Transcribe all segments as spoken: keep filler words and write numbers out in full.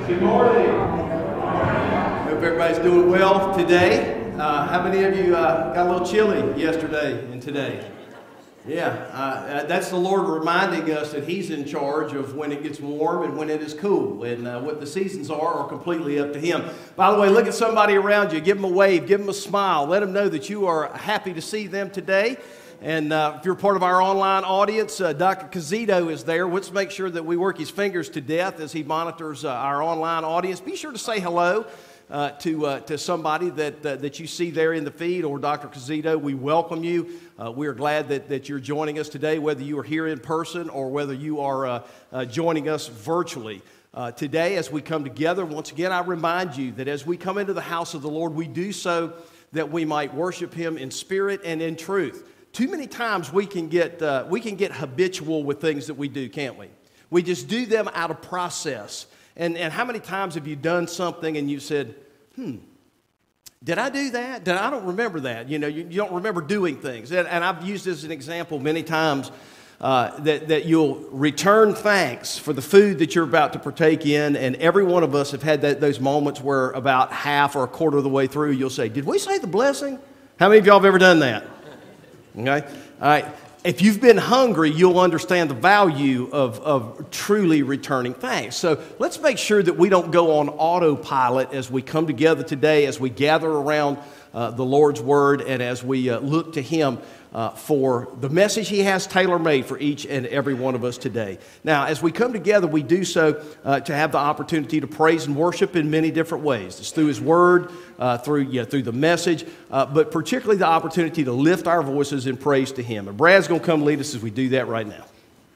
Good morning. Hope everybody's doing well today. Uh, how many of you uh, got a little chilly yesterday and today? Yeah, uh, that's the Lord reminding us that He's in charge of when it gets warm and when it is cool. And uh, what the seasons are are completely up to Him. By the way, look at somebody around you. Give them a wave. Give them a smile. Let them know that you are happy to see them today. And uh, if you're part of our online audience, uh, Doctor Cazito is there. Let's make sure that we work his fingers to death as he monitors uh, our online audience. Be sure to say hello uh, to uh, to somebody that uh, that you see there in the feed, or Doctor Cazito. We welcome you. Uh, we are glad that, that you're joining us today, whether you are here in person or whether you are uh, uh, joining us virtually. Uh, today, as we come together, once again, I remind you that as we come into the house of the Lord, we do so that we might worship Him in spirit and in truth. Too many times we can get uh, we can get habitual with things that we do, can't we? We just do them out of process. And, and how many times have you done something and you said, hmm, did I do that? Did, I don't remember that. You know, you, you don't remember doing things. And, and I've used this as an example many times uh, that, that you'll return thanks for the food that you're about to partake in. And every one of us have had that, those moments where about half or a quarter of the way through, you'll say, did we say the blessing? How many of y'all have ever done that? Okay? All right. If you've been hungry, you'll understand the value of, of truly returning thanks. So let's make sure that we don't go on autopilot as we come together today, as we gather around uh, the Lord's Word, and as we uh, look to Him uh, for the message He has tailor-made for each and every one of us today. Now, as we come together, we do so uh, to have the opportunity to praise and worship in many different ways. It's through His Word, uh, through, you know, through the message, uh, but particularly the opportunity to lift our voices in praise to Him. And Brad's going to come lead us as we do that right now.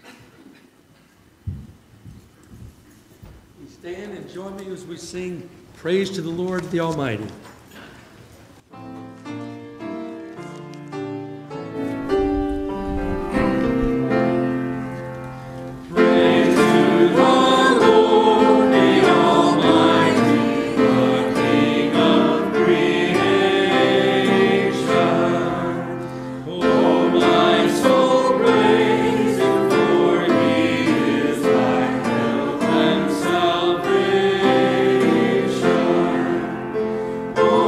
You stand and join me as we sing praise to the Lord the Almighty. Oh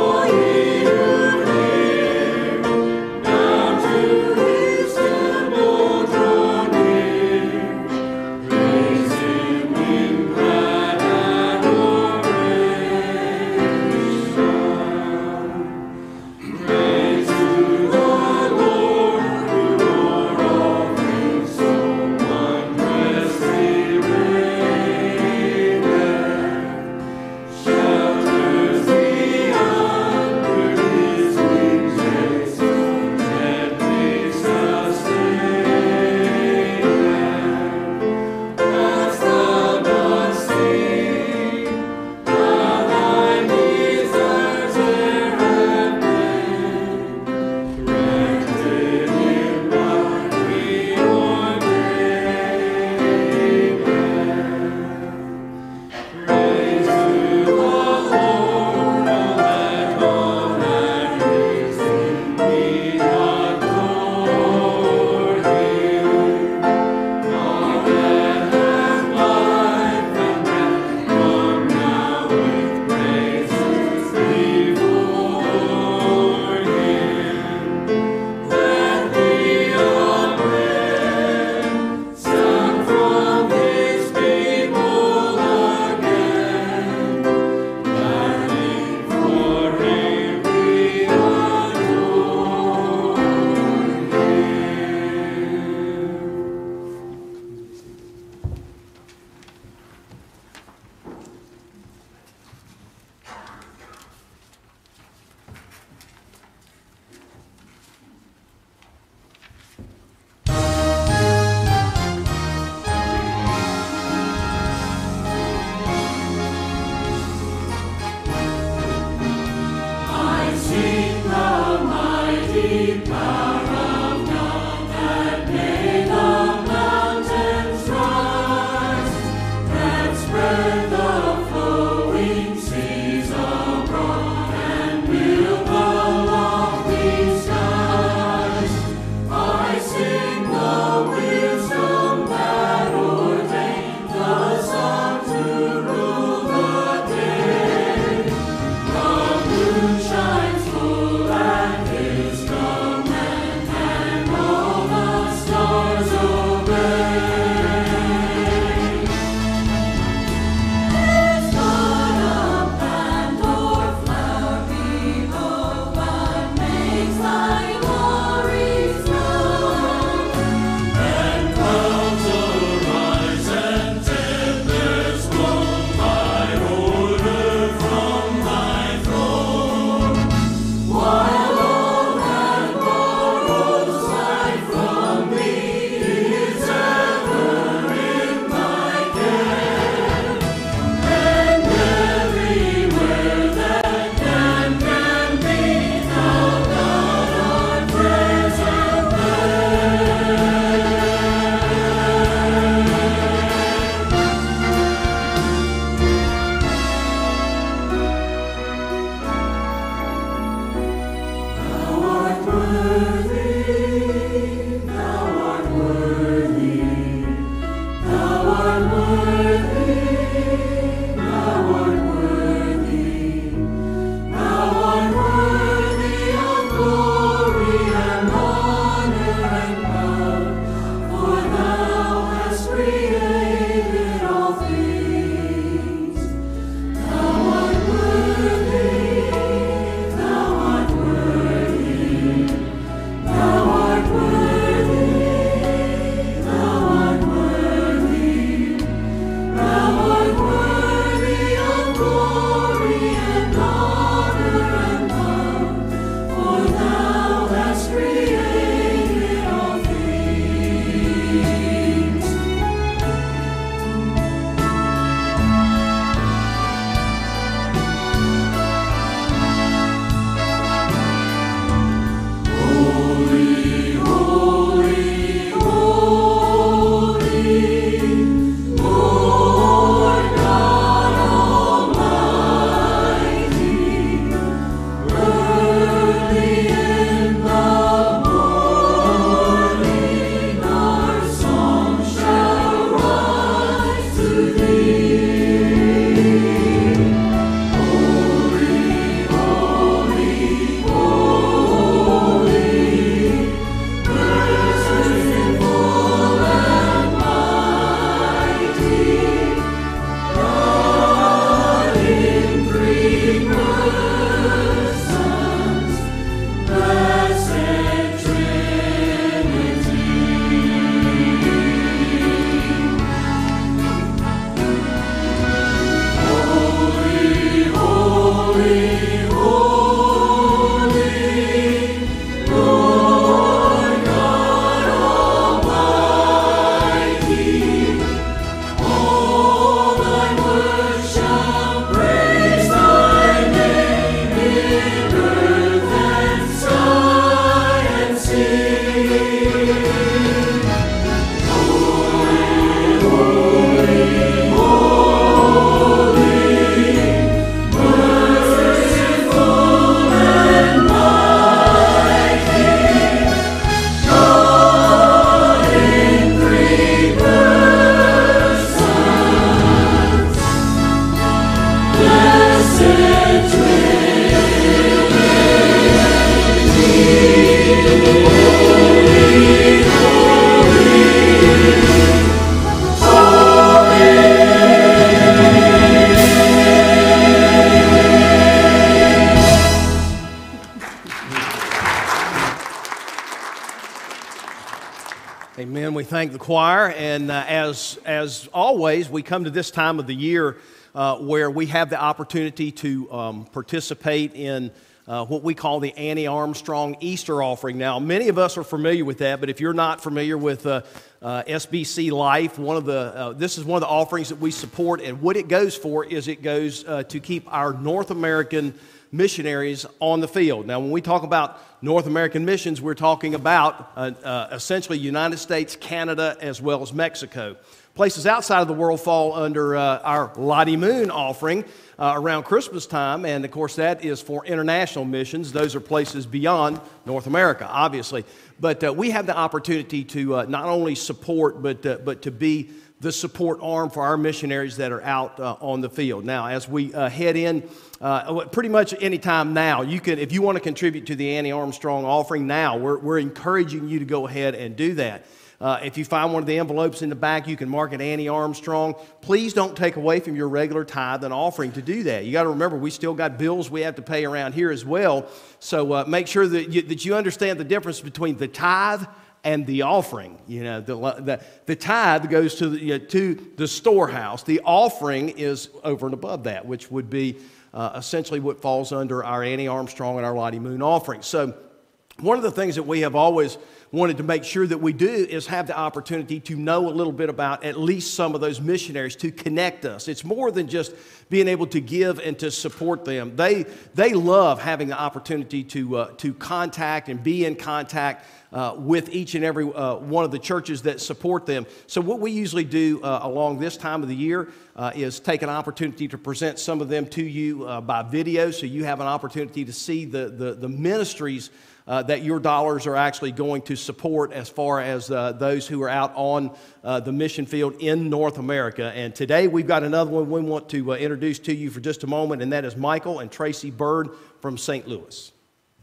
Amen. We thank the choir, and uh, as as always, we come to this time of the year uh, where we have the opportunity to um, participate in uh, what we call the Annie Armstrong Easter offering. Now, many of us are familiar with that, but if you're not familiar with uh, uh, S B C Life, one of the uh, this is one of the offerings that we support, and what it goes for is it goes uh, to keep our North American missionaries on the field. Now, when we talk about North American missions, we're talking about uh, uh, essentially United States, Canada, as well as Mexico. Places outside of the world fall under uh, our Lottie Moon offering uh, around Christmas time, and of course that is for international missions. Those are places beyond North America, obviously. But uh, we have the opportunity to uh, not only support, but, uh, but to be the support arm for our missionaries that are out uh, on the field. Now, as we uh, head in, uh, pretty much any time now, you can, if you want to contribute to the Annie Armstrong offering now, we're, we're encouraging you to go ahead and do that. Uh, if you find one of the envelopes in the back, you can mark it Annie Armstrong. Please don't take away from your regular tithe and offering to do that. You got to remember, we still got bills we have to pay around here as well. So uh, make sure that you, that you understand the difference between the tithe and the offering. You know, the, the, the tithe goes to the, you know, to the storehouse. The offering is over and above that, which would be uh, essentially what falls under our Annie Armstrong and our Lottie Moon offering. So one of the things that we have always wanted to make sure that we do is have the opportunity to know a little bit about at least some of those missionaries, to connect us. It's more than just being able to give and to support them. They, they love having the opportunity to, uh, to contact and be in contact uh, with each and every uh, one of the churches that support them. So what we usually do uh, along this time of the year uh, is take an opportunity to present some of them to you uh, by video, so you have an opportunity to see the, the, the ministries Uh, that your dollars are actually going to support as far as uh, those who are out on uh, the mission field in North America. And today we've got another one we want to uh, introduce to you for just a moment, and that is Michael and Tracy Bird from Saint Louis.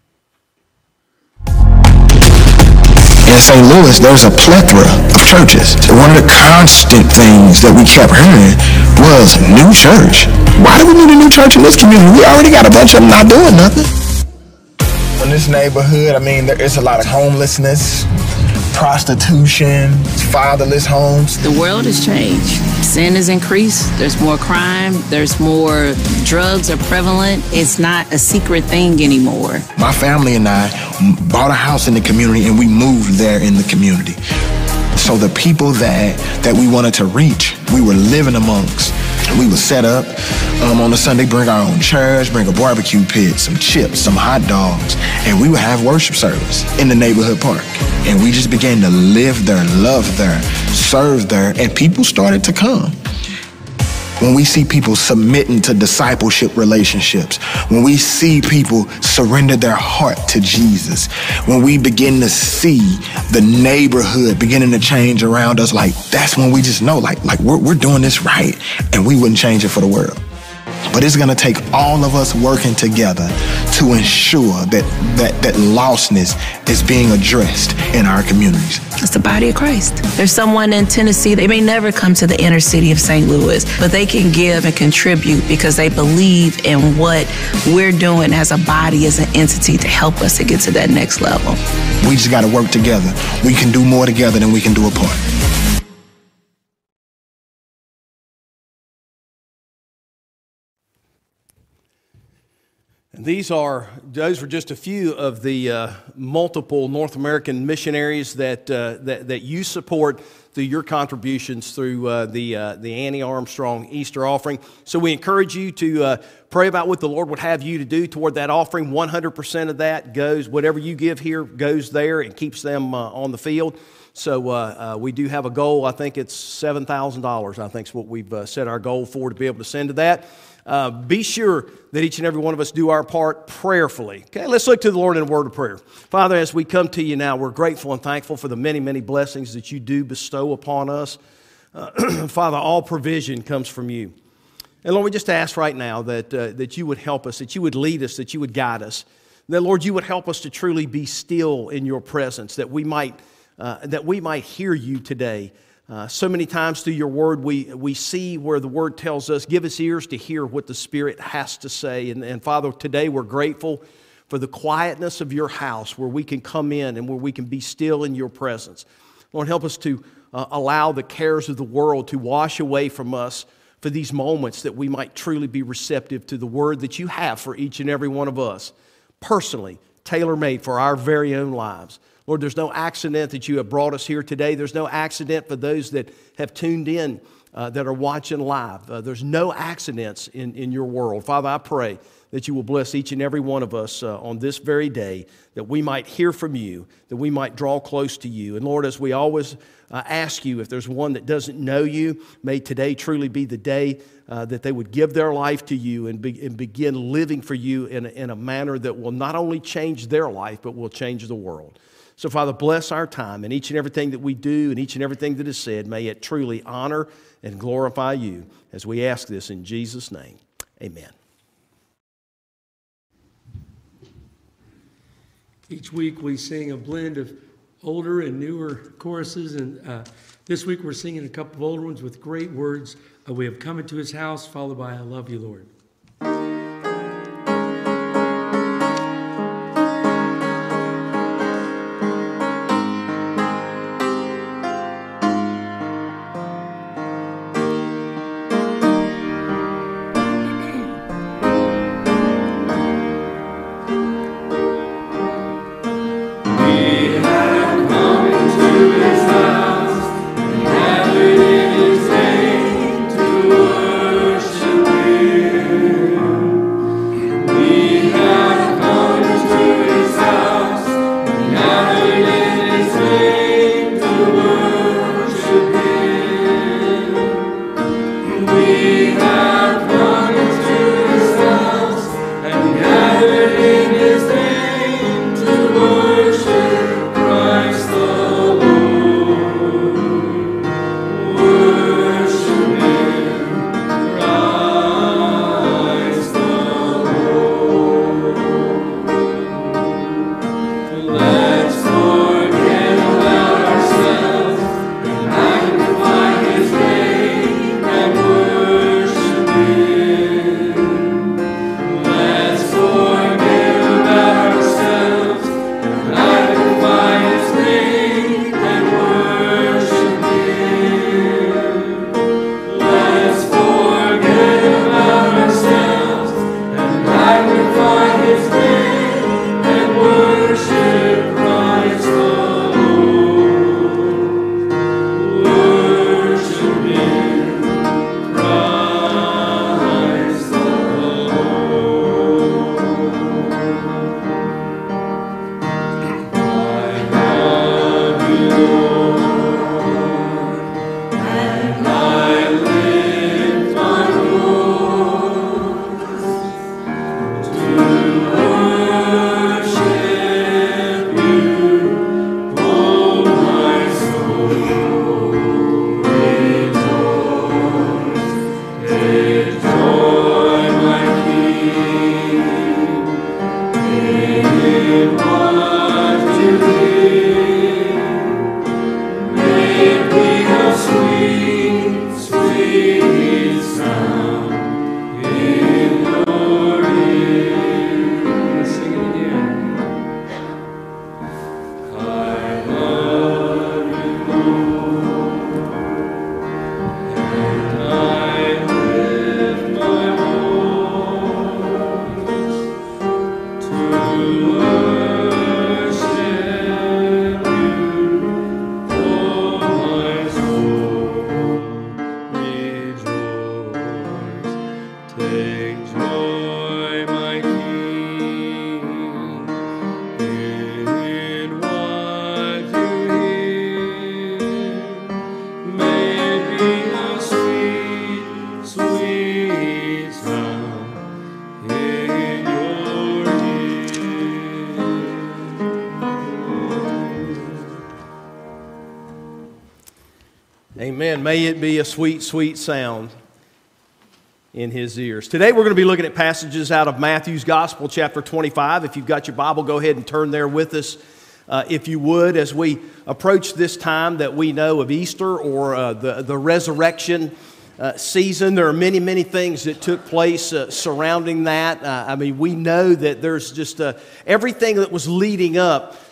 In Saint Louis, there's a plethora of churches. So one of the constant things that we kept hearing was new church. Why do we need a new church in this community? We already got a bunch of them not doing nothing. In this neighborhood, I mean, there is a lot of homelessness, prostitution, fatherless homes. The world has changed. Sin has increased. There's more crime. There's more drugs are prevalent. It's not a secret thing anymore. My family and I bought a house in the community, and we moved there in the community. So the people that, that we wanted to reach, we were living amongst. We would set up um, on a Sunday, bring our own chairs, bring a barbecue pit, some chips, some hot dogs, and we would have worship service in the neighborhood park. And we just began to live there, love there, serve there, and people started to come. When we see people submitting to discipleship relationships, when we see people surrender their heart to Jesus, when we begin to see the neighborhood beginning to change around us, like that's when we just know, like, like we're, we're doing this right, and we wouldn't change it for the world. But it's gonna take all of us working together to ensure that, that, that lostness is being addressed in our communities. It's the body of Christ. There's someone in Tennessee, they may never come to the inner city of Saint Louis, but they can give and contribute because they believe in what we're doing as a body, as an entity, to help us to get to that next level. We just gotta work together. We can do more together than we can do apart. These are, those were just a few of the uh, multiple North American missionaries that, uh, that, that you support through your contributions through uh, the, uh, the Annie Armstrong Easter offering. So we encourage you to uh, pray about what the Lord would have you to do toward that offering. one hundred percent of that goes, whatever you give here goes there and keeps them uh, on the field. So uh, uh, we do have a goal. I think it's seven thousand dollars, I think is what we've uh, set our goal for, to be able to send to that. Uh, be sure that each and every one of us do our part prayerfully. Okay, let's look to the Lord in a word of prayer. Father, as we come to you now, we're grateful and thankful for the many, many blessings that you do bestow upon us. Uh, Father, all provision comes from you. And Lord, we just ask right now that, uh, that you would help us, that you would lead us, that you would guide us. That, Lord, you would help us to truly be still in your presence, that we might, uh, that we might hear you today. Uh, so many times through your word, we, we see where the word tells us, give us ears to hear what the Spirit has to say. And, and Father, today we're grateful for the quietness of your house where we can come in and where we can be still in your presence. Lord, help us to uh, allow the cares of the world to wash away from us for these moments, that we might truly be receptive to the word that you have for each and every one of us, personally, tailor-made for our very own lives. Lord, there's no accident that you have brought us here today. There's no accident for those that have tuned in, uh, that are watching live. Uh, there's no accidents in, in your world. Father, I pray that you will bless each and every one of us uh, on this very day, that we might hear from you, that we might draw close to you. And Lord, as we always uh, ask you, if there's one that doesn't know you, may today truly be the day uh, that they would give their life to you and, be, and begin living for you in a, in a manner that will not only change their life, but will change the world. So, Father, bless our time and each and everything that we do and each and everything that is said. May it truly honor and glorify you, as we ask this in Jesus' name. Amen. Each week we sing a blend of older and newer choruses, and uh, this week we're singing a couple of older ones with great words. Uh, we have Come Into His House, followed by I Love You, Lord. Amen. May it be a sweet, sweet sound in his ears. Today we're going to be looking at passages out of Matthew's Gospel, chapter twenty-five. If you've got your Bible, go ahead and turn there with us, uh, if you would, as we approach this time that we know of Easter, or uh, the, the resurrection uh, season. There are many, many things that took place uh, surrounding that. Uh, I mean, we know that there's just uh, everything that was leading up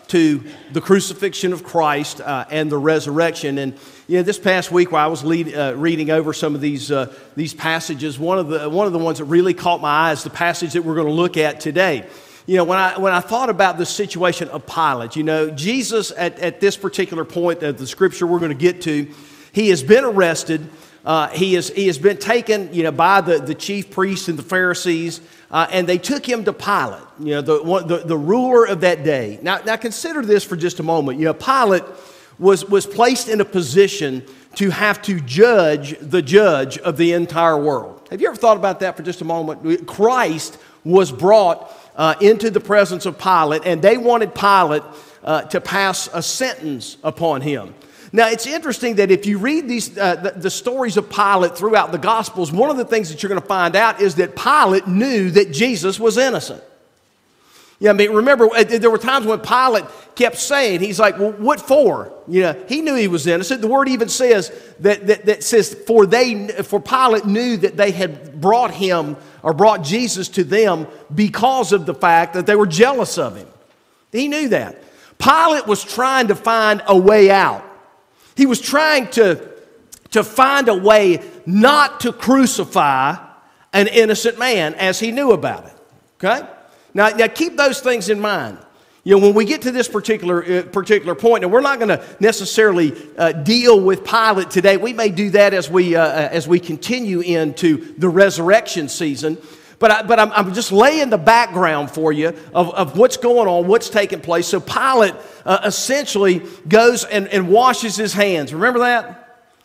to the crucifixion of Christ uh, and the resurrection. And you know, this past week, while I was lead, uh, reading over some of these uh, these passages, one of the one of the ones that really caught my eye is the passage that we're going to look at today. You know, when I when I thought about the situation of Pilate, you know, Jesus at, at this particular point of the scripture we're going to get to, he has been arrested. Uh, he has he has been taken, you know, by the, the chief priests and the Pharisees, uh, and they took him to Pilate, you know, the, one, the the ruler of that day. Now, now consider this for just a moment. You know, Pilate was was placed in a position to have to judge the judge of the entire world. Have you ever thought about that for just a moment? Christ was brought uh, into the presence of Pilate, and they wanted Pilate uh, to pass a sentence upon him. Now, it's interesting that if you read these uh, the, the stories of Pilate throughout the Gospels, one of the things that you're going to find out is that Pilate knew that Jesus was innocent. Yeah, I mean, remember, there were times when Pilate kept saying, he's like, well, what for? You know, he knew he was innocent. The word even says that, that, that says, for they, for Pilate knew that they had brought him or brought Jesus to them because of the fact that they were jealous of him. He knew that. Pilate was trying to find a way out. He was trying to, to find a way not to crucify an innocent man as he knew about it. Okay? Now, now keep those things in mind. You know, when we get to this particular uh, particular point, and we're not going to necessarily uh, deal with Pilate today. We may do that as we uh, as we continue into the resurrection season. But I, but I'm, I'm just laying the background for you of, of what's going on, what's taking place. So Pilate uh, essentially goes and, and washes his hands. Remember that?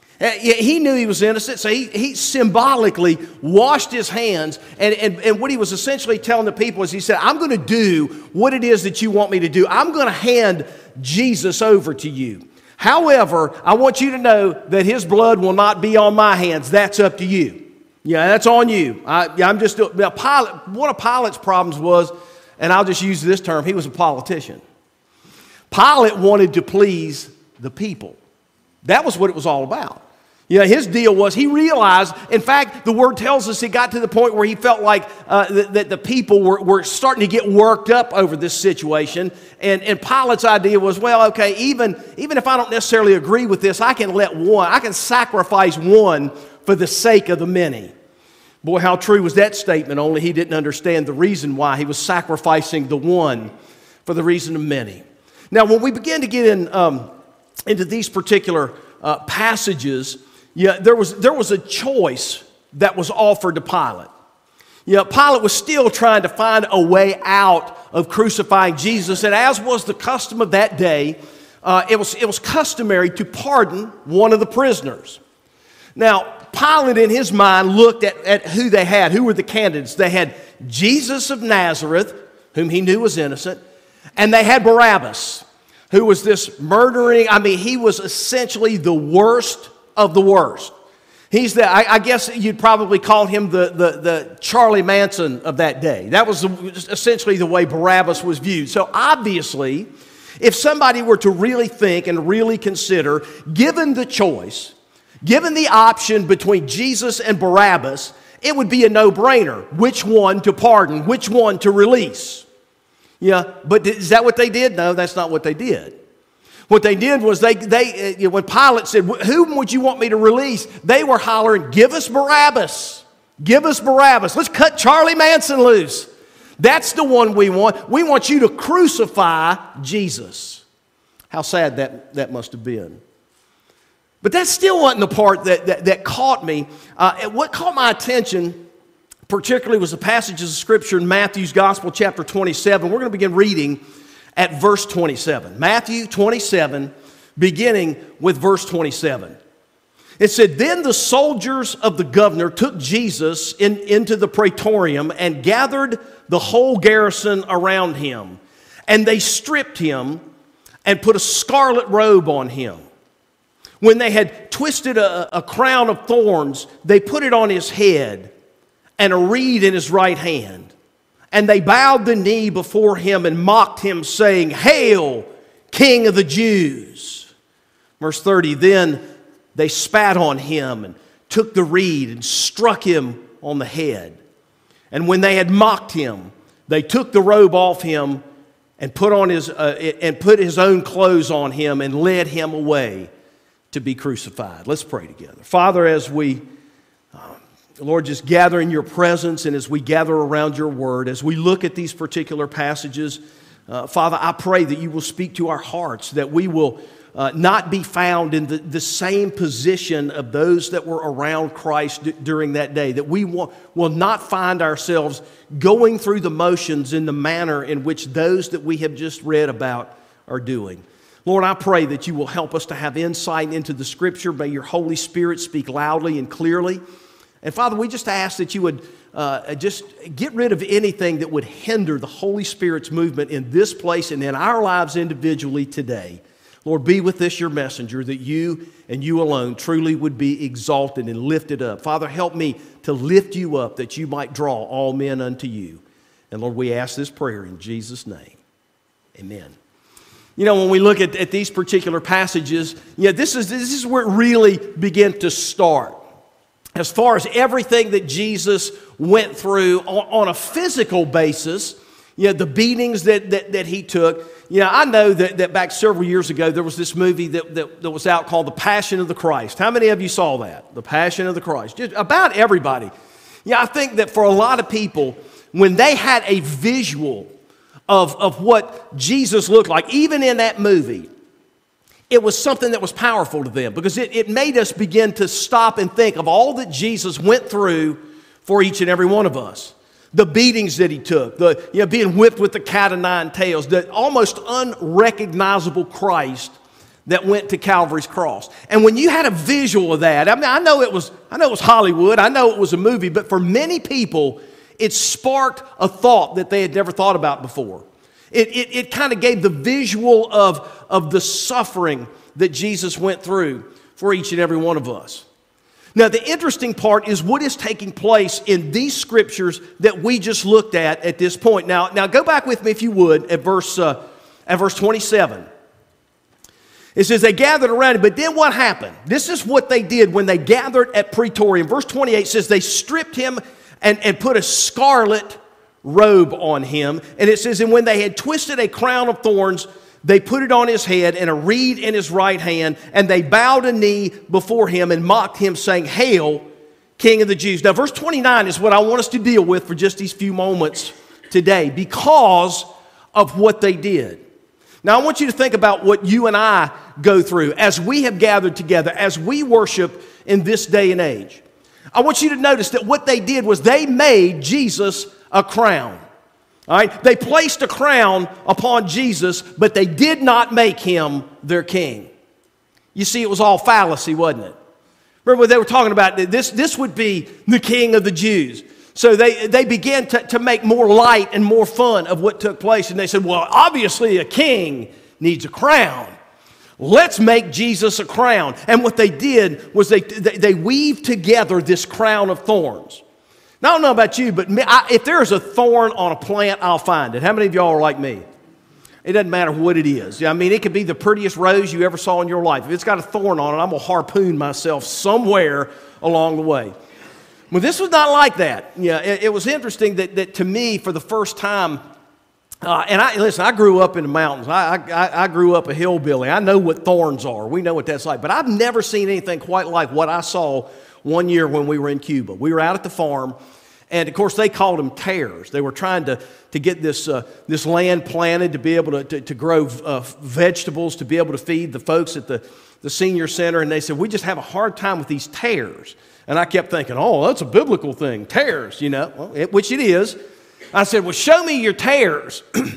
He knew he was innocent, so he, he symbolically washed his hands. And, and, and what he was essentially telling the people is he said, I'm going to do what it is that you want me to do. I'm going to hand Jesus over to you. However, I want you to know that his blood will not be on my hands. That's up to you. Yeah, that's on you. I, I'm just, now Pilate, one of Pilate's problems was, and I'll just use this term, he was a politician. Pilate wanted to please the people. That was what it was all about. You know, his deal was he realized, in fact, the word tells us he got to the point where he felt like uh, th- that the people were, were starting to get worked up over this situation. And, and Pilate's idea was, well, okay, even, even if I don't necessarily agree with this, I can let one, I can sacrifice one for the sake of the many. Boy, how true was that statement, only he didn't understand the reason why he was sacrificing the one for the reason of many. Now, when we begin to get in um, into these particular uh, passages, yeah, there was there was a choice that was offered to Pilate. Yeah, Pilate was still trying to find a way out of crucifying Jesus, and as was the custom of that day, uh, it was it was customary to pardon one of the prisoners. Now, Pilate in his mind looked at, at who they had, who were the candidates. They had Jesus of Nazareth, whom he knew was innocent, and they had Barabbas, who was this murdering, I mean, he was essentially the worst of the worst. He's the, I, I guess you'd probably call him the, the, the Charlie Manson of that day. That was the, essentially the way Barabbas was viewed. So obviously, if somebody were to really think and really consider, given the choice, given the option between Jesus and Barabbas, it would be a no-brainer. Which one to pardon? Which one to release? Yeah, but is that what they did? No, that's not what they did. What they did was they, they you know, when Pilate said, whom would you want me to release? They were hollering, give us Barabbas. Give us Barabbas. Let's cut Charlie Manson loose. That's the one we want. We want you to crucify Jesus. How sad that, that must have been. But that still wasn't the part that, that, that caught me. Uh, what caught my attention particularly was the passages of Scripture in Matthew's Gospel, chapter twenty-seven. We're going to begin reading at verse twenty-seven. Matthew twenty-seven, beginning with verse twenty-seven. It said, then the soldiers of the governor took Jesus in, into the praetorium and gathered the whole garrison around him. And they stripped him and put a scarlet robe on him. When they had twisted a, a crown of thorns, they put it on his head and a reed in his right hand. And they bowed the knee before him and mocked him, saying, Hail, King of the Jews. Verse thirty, then they spat on him and took the reed and struck him on the head. And when they had mocked him, they took the robe off him and put on his uh, and put his own clothes on him and led him away to be crucified. Let's pray together. Father, as we, uh, Lord, just gather in your presence and as we gather around your word, as we look at these particular passages, uh, Father, I pray that you will speak to our hearts, that we will uh, not be found in the, the same position of those that were around Christ d- during that day, that we will, will not find ourselves going through the motions in the manner in which those that we have just read about are doing. Lord, I pray that you will help us to have insight into the Scripture. May your Holy Spirit speak loudly and clearly. And Father, we just ask that you would uh, just get rid of anything that would hinder the Holy Spirit's movement in this place and in our lives individually today. Lord, be with this, your messenger, that you and you alone truly would be exalted and lifted up. Father, help me to lift you up that you might draw all men unto you. And Lord, we ask this prayer in Jesus' name. Amen. You know, when we look at, at these particular passages, yeah, this is, this is where it really began to start. As far as everything that Jesus went through on, on a physical basis, yeah, the beatings that, that, that he took. You know, I know that, that back several years ago, there was this movie that, that, that was out called The Passion of the Christ. How many of you saw that? The Passion of the Christ. Just about everybody. Yeah, I think that for a lot of people, when they had a visual Of, of what Jesus looked like, even in that movie, it was something that was powerful to them because it, it made us begin to stop and think of all that Jesus went through for each and every one of us. The beatings that he took, the you know, being whipped with the cat of nine tails, the almost unrecognizable Christ that went to Calvary's cross. And when you had a visual of that, I mean, I know it was, I know it was Hollywood, I know it was a movie, but for many people, it sparked a thought that they had never thought about before. It, it, it kind of gave the visual of, of the suffering that Jesus went through for each and every one of us. Now, the interesting part is what is taking place in these scriptures that we just looked at at this point. Now, now go back with me, if you would, at verse, uh, at verse twenty-seven. It says they gathered around him, but then what happened? This is what they did when they gathered at Praetorium. Verse twenty-eight says they stripped him And, and put a scarlet robe on him. And it says, and when they had twisted a crown of thorns, they put it on his head and a reed in his right hand, and they bowed a knee before him and mocked him, saying, Hail, King of the Jews. Now, verse twenty-nine is what I want us to deal with for just these few moments today because of what they did. Now, I want you to think about what you and I go through as we have gathered together, as we worship in this day and age. I want you to notice that what they did was they made Jesus a crown. All right? They placed a crown upon Jesus, but they did not make him their king. You see, it was all fallacy, wasn't it? Remember what they were talking about? This, this would be the king of the Jews. So they, they began to, to make more light and more fun of what took place. And they said, well, obviously a king needs a crown. Let's make Jesus a crown. And what they did was they, they, they weaved together this crown of thorns. Now, I don't know about you, but me, I, if there's a thorn on a plant, I'll find it. How many of y'all are like me? It doesn't matter what it is. I mean, it could be the prettiest rose you ever saw in your life. If it's got a thorn on it, I'm going to harpoon myself somewhere along the way. Well, this was not like that. Yeah, it, it was interesting that, that to me, for the first time, Uh, and I listen, I grew up in the mountains. I, I, I grew up a hillbilly. I know what thorns are. We know what that's like. But I've never seen anything quite like what I saw one year when we were in Cuba. We were out at the farm, and of course they called them tares. They were trying to, to get this, uh, this land planted to be able to, to, to grow uh, vegetables, to be able to feed the folks at the, the senior center. And they said, we just have a hard time with these tares. And I kept thinking, oh, that's a biblical thing, tares, you know, well, it, which it is. I said, well, show me your tares.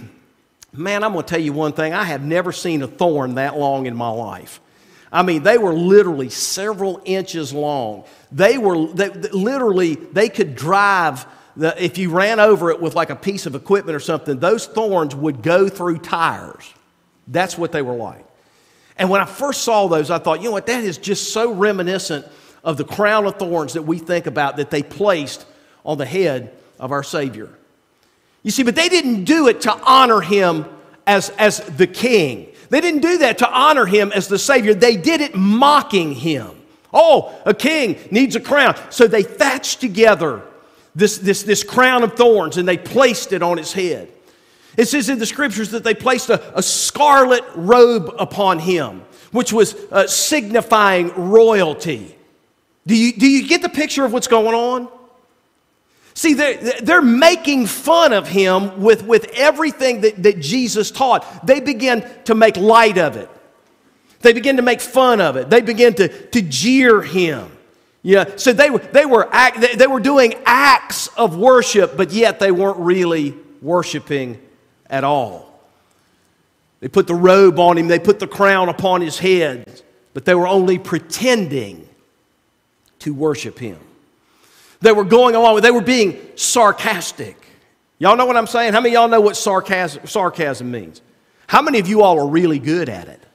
Man, I'm going to tell you one thing. I have never seen a thorn that long in my life. I mean, they were literally several inches long. They were they, literally, they could drive, the, if you ran over it with like a piece of equipment or something, those thorns would go through tires. That's what they were like. And when I first saw those, I thought, you know what, that is just so reminiscent of the crown of thorns that we think about that they placed on the head of our Savior. You see, but they didn't do it to honor him as, as the king. They didn't do that to honor him as the Savior. They did it mocking him. Oh, a king needs a crown. So they thatched together this, this, this crown of thorns and they placed it on his head. It says in the scriptures that they placed a, a scarlet robe upon him, which was uh, signifying royalty. Do you, do you get the picture of what's going on? See, they're, they're making fun of him with, with everything that, that Jesus taught. They begin to make light of it. They begin to make fun of it. They begin to, to jeer him. Yeah, so they were, they, were act, they were doing acts of worship, but yet they weren't really worshiping at all. They put the robe on him. They put the crown upon his head, but they were only pretending to worship him. They were going along with, they were being sarcastic. Y'all know what I'm saying? How many of y'all know what sarcasm, sarcasm means? How many of you all are really good at it?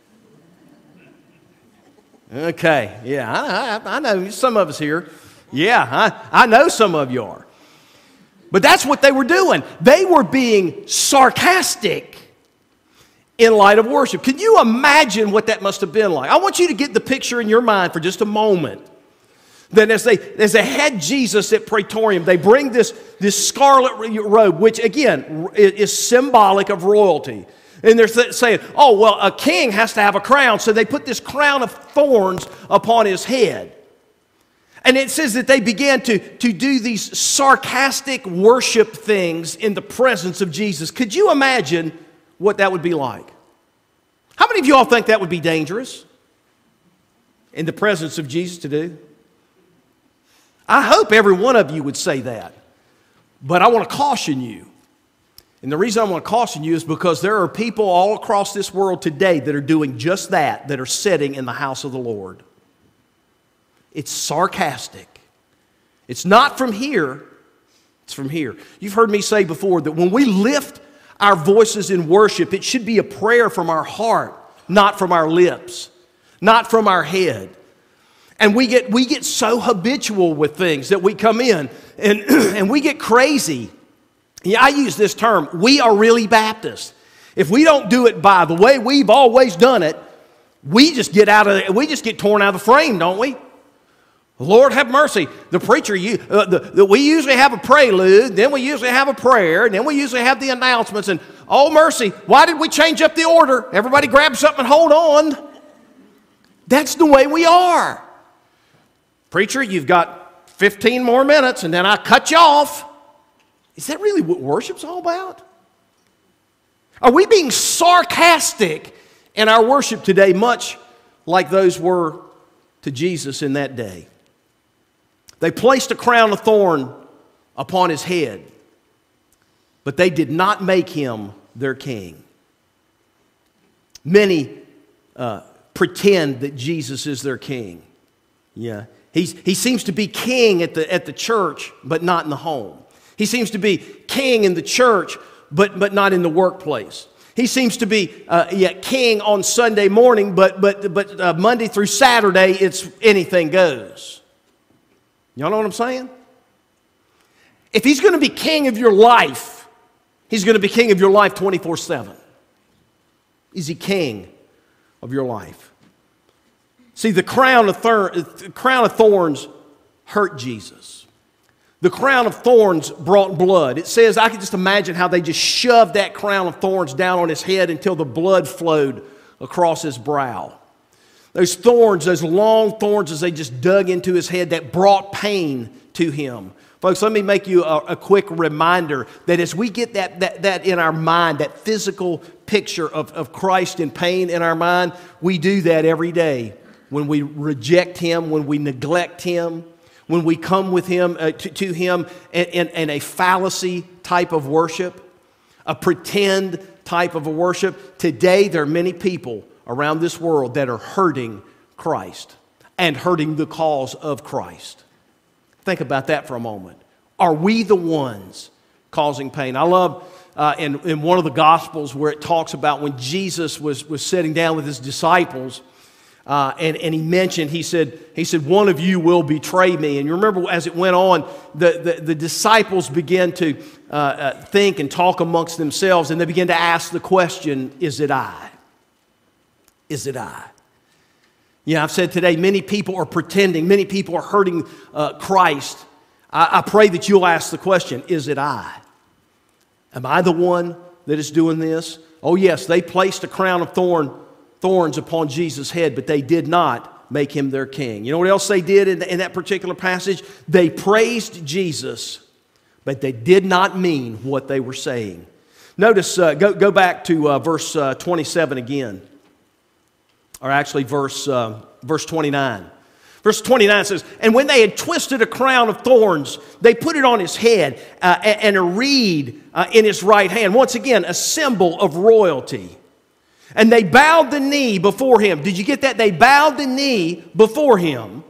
Okay, yeah, I, I, I know some of us here. Yeah, I, I know some of you are. But that's what they were doing. They were being sarcastic in light of worship. Can you imagine what that must have been like? I want you to get the picture in your mind for just a moment. That as they, as they had Jesus at Praetorium, they bring this, this scarlet robe, which again is symbolic of royalty. And they're saying, oh, well, a king has to have a crown. So they put this crown of thorns upon his head. And it says that they began to, to do these sarcastic worship things in the presence of Jesus. Could you imagine what that would be like? How many of you all think that would be dangerous in the presence of Jesus to do? I hope every one of you would say that. But I want to caution you. And the reason I want to caution you is because there are people all across this world today that are doing just that, that are sitting in the house of the Lord. It's sarcastic. It's not from here, it's from here. You've heard me say before that when we lift our voices in worship, it should be a prayer from our heart, not from our lips, not from our head. And we get, we get so habitual with things that we come in and, and we get crazy. Yeah, I use this term, we are really Baptist. If we don't do it by the way we've always done it, we just get out of it, we just get torn out of the frame, don't we? Lord have mercy. The preacher, you, uh, the, the, we usually have a prelude, then we usually have a prayer, and then we usually have the announcements, and oh mercy, why did we change up the order? Everybody grab something and hold on. That's the way we are. Preacher, you've got fifteen more minutes, and then I cut you off. Is that really what worship's all about? Are we being sarcastic in our worship today, much like those were to Jesus in that day? They placed a crown of thorn upon his head, but they did not make him their king. Many uh, pretend that Jesus is their king. Yeah, He's, he seems to be king at the, at the church, but not in the home. He seems to be king in the church, but, but not in the workplace. He seems to be uh, yeah, king on Sunday morning, but, but, but uh, Monday through Saturday, it's anything goes. Y'all know what I'm saying? If he's going to be king of your life, he's going to be king of your life twenty-four seven. Is he king of your life? See, the crown of, thorn, the crown of thorns hurt Jesus. The crown of thorns brought blood. It says, I can just imagine how they just shoved that crown of thorns down on his head until the blood flowed across his brow. Those thorns, those long thorns, as they just dug into his head, that brought pain to him. Folks, let me make you a, a quick reminder that as we get that, that, that in our mind, that physical picture of, of Christ in pain in our mind, we do that every day. When we reject him, when we neglect him, when we come with him uh, to, to him in, in, in a fallacy type of worship, a pretend type of a worship. Today, there are many people around this world that are hurting Christ and hurting the cause of Christ. Think about that for a moment. Are we the ones causing pain? I love uh, in, in one of the Gospels where it talks about when Jesus was, was sitting down with his disciples. Uh, and, and he mentioned, he said, he said, one of you will betray me. And you remember as it went on, the, the, the disciples began to uh, uh, think and talk amongst themselves, and they began to ask the question, is it I? Is it I? Yeah, I've said today, many people are pretending, many people are hurting uh, Christ. I, I pray that you'll ask the question, is it I? Am I the one that is doing this? Oh yes, they placed a crown of thorn, thorns upon Jesus' head, but they did not make him their king. You know what else they did in, in that particular passage? They praised Jesus, but they did not mean what they were saying. Notice, uh, go, go back to uh, verse uh, twenty-seven again. Or actually verse, uh, verse twenty-nine. Verse twenty-nine says, and when they had twisted a crown of thorns, they put it on his head uh, and a reed uh, in his right hand. Once again, a symbol of royalty. And they bowed the knee before him. Did you get that? They bowed the knee before him.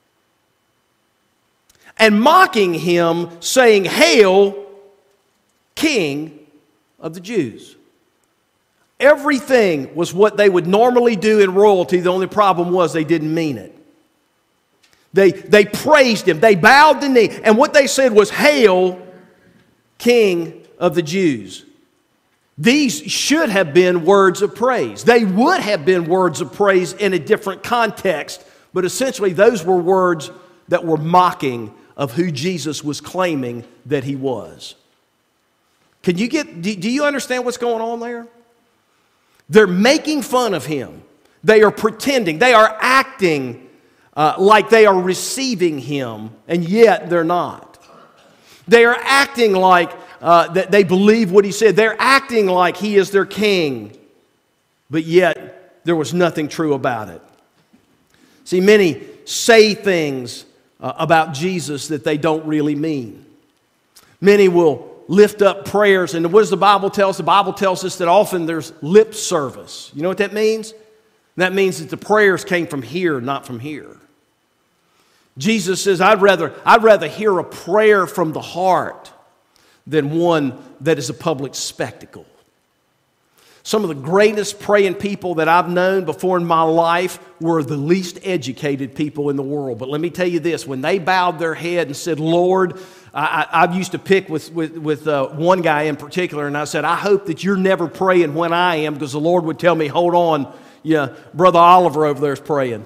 And mocking him, saying, Hail, King of the Jews. Everything was what they would normally do in royalty. The only problem was they didn't mean it. They, they praised him. They bowed the knee. And what they said was, Hail, King of the Jews. These should have been words of praise. They would have been words of praise in a different context. But essentially, those were words that were mocking of who Jesus was claiming that he was. Can you get, do you understand what's going on there? They're making fun of him. They are pretending. They are acting uh, like they are receiving him, and yet they're not. They are acting like uh, that they believe what he said. They're acting like he is their king, but yet there was nothing true about it. See, many say things uh, about Jesus that they don't really mean. Many will lift up prayers, and what does the Bible tell us? The Bible tells us that often there's lip service. You know what that means? That means that the prayers came from here, not from here. Jesus says, I'd rather, I'd rather hear a prayer from the heart than one that is a public spectacle. Some of the greatest praying people that I've known before in my life were the least educated people in the world. But let me tell you this, when they bowed their head and said, Lord, I, I, I used to pick with, with, with uh, one guy in particular, and I said, I hope that you're never praying when I am, because the Lord would tell me, hold on, yeah, Brother Oliver over there is praying.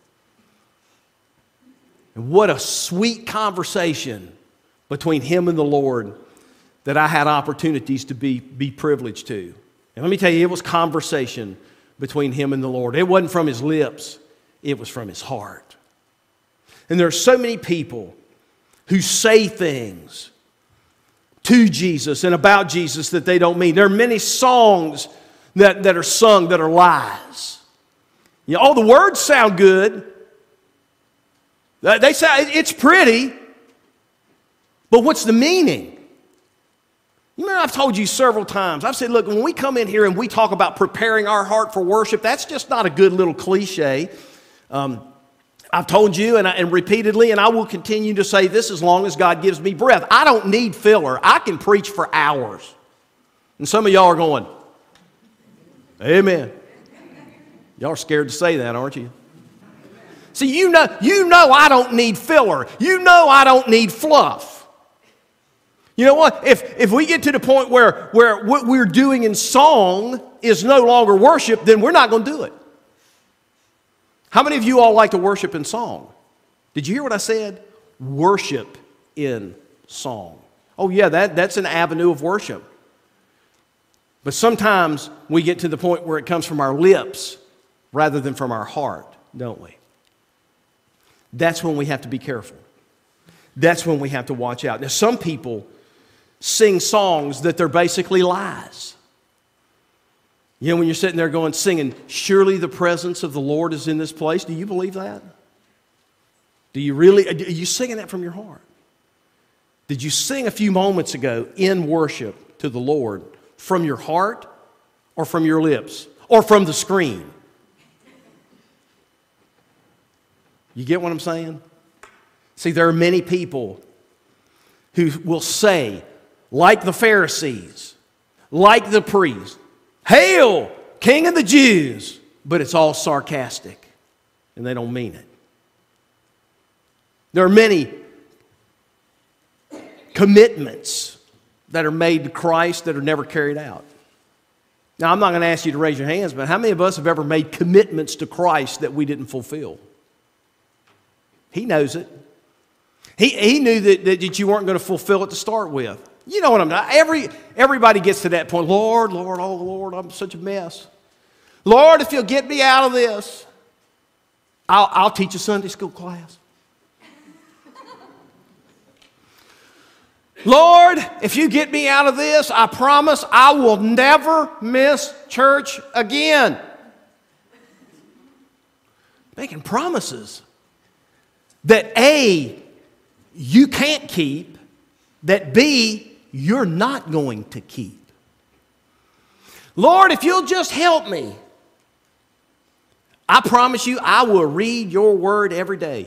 And what a sweet conversation between him and the Lord that I had opportunities to be, be privileged to. And let me tell you, it was conversation between him and the Lord. It wasn't from his lips, it was from his heart. And there are so many people who say things to Jesus and about Jesus that they don't mean. There are many songs that, that are sung that are lies. You know, oh, the words sound good. They say it's pretty, but what's the meaning? You know, I've told you several times, I've said, look, when we come in here and we talk about preparing our heart for worship, that's just not a good little cliche. Um, I've told you and, I, and repeatedly, and I will continue to say this as long as God gives me breath. I don't need filler. I can preach for hours. And some of y'all are going, amen. Y'all are scared to say that, aren't you? See, you know, you know I don't need filler. You know I don't need fluff. You know what? If, if we get to the point where, where what we're doing in song is no longer worship, then we're not going to do it. How many of you all like to worship in song? Did you hear what I said? Worship in song. Oh yeah, that, that's an avenue of worship. But sometimes we get to the point where it comes from our lips rather than from our heart, don't we? That's when we have to be careful. That's when we have to watch out. Now, some people sing songs that they're basically lies. You know, when you're sitting there going, singing, surely the presence of the Lord is in this place. Do you believe that? Do you really, are you singing that from your heart? Did you sing a few moments ago in worship to the Lord from your heart or from your lips or from the screen? You get what I'm saying? See, there are many people who will say, like the Pharisees, like the priests, Hail, King of the Jews, but it's all sarcastic, and they don't mean it. There are many commitments that are made to Christ that are never carried out. Now, I'm not going to ask you to raise your hands, but how many of us have ever made commitments to Christ that we didn't fulfill? He knows it. He, he knew that, that you weren't going to fulfill it to start with. You know what I'm not. Every, everybody gets to that point. Lord, Lord, oh Lord, I'm such a mess. Lord, if you'll get me out of this, I'll, I'll teach a Sunday school class. Lord, if you get me out of this, I promise I will never miss church again. Making promises that A, you can't keep, that B, you're not going to keep. Lord, if you'll just help me, I promise you I will read your word every day.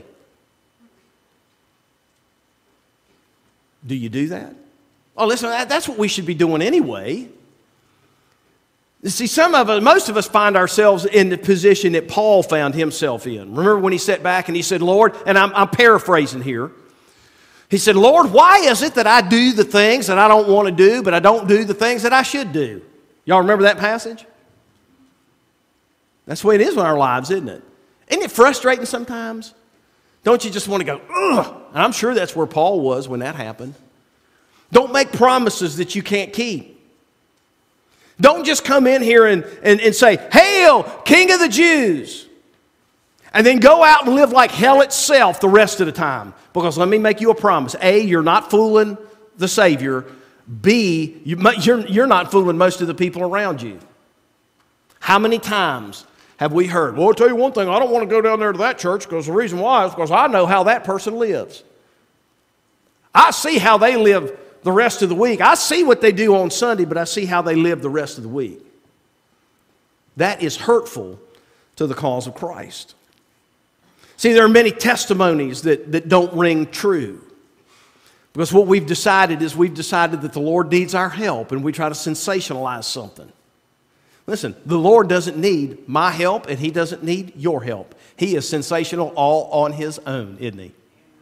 Do you do that? Oh, listen, that, that's what we should be doing anyway. You see, some of us, most of us find ourselves in the position that Paul found himself in. Remember when he sat back and he said, Lord, and I'm, I'm paraphrasing here. He said, Lord, why is it that I do the things that I don't want to do, but I don't do the things that I should do? Y'all remember that passage? That's the way it is in our lives, isn't it? Isn't it frustrating sometimes? Don't you just want to go, ugh? And I'm sure that's where Paul was when that happened. Don't make promises that you can't keep. Don't just come in here and, and, and say, Hail, King of the Jews. And then go out and live like hell itself the rest of the time. Because let me make you a promise. A, you're not fooling the Savior. B, you, you're, you're not fooling most of the people around you. How many times have we heard, well, I'll tell you one thing, I don't want to go down there to that church because the reason why is because I know how that person lives. I see how they live the rest of the week. I see what they do on Sunday, but I see how they live the rest of the week. That is hurtful to the cause of Christ. See, there are many testimonies that, that don't ring true. Because what we've decided is we've decided that the Lord needs our help and we try to sensationalize something. Listen, the Lord doesn't need my help and He doesn't need your help. He is sensational all on His own, isn't He?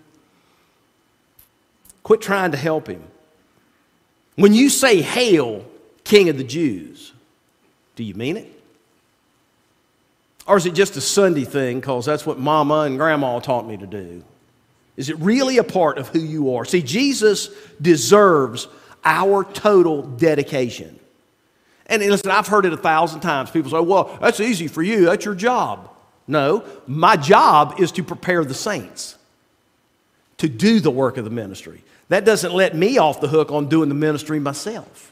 Quit trying to help Him. When you say, Hail, King of the Jews, do you mean it? Or is it just a Sunday thing because that's what Mama and Grandma taught me to do? Is it really a part of who you are? See, Jesus deserves our total dedication. And listen, I've heard it a thousand times. People say, well, that's easy for you. That's your job. No, my job is to prepare the saints to do the work of the ministry. That doesn't let me off the hook on doing the ministry myself.